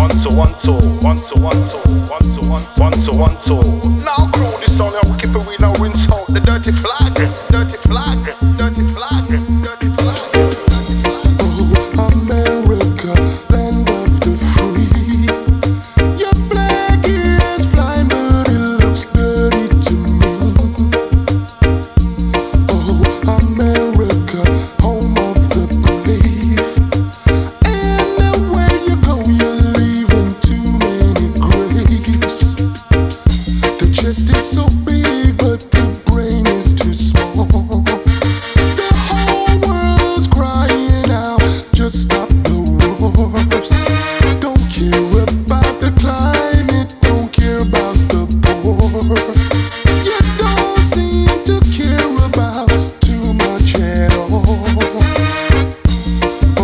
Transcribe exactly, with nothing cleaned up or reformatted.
One two one two, one two one two, one two one one two one two. Now crew this song, I'm keeping we now rinse out the dirty flag, dirty flag.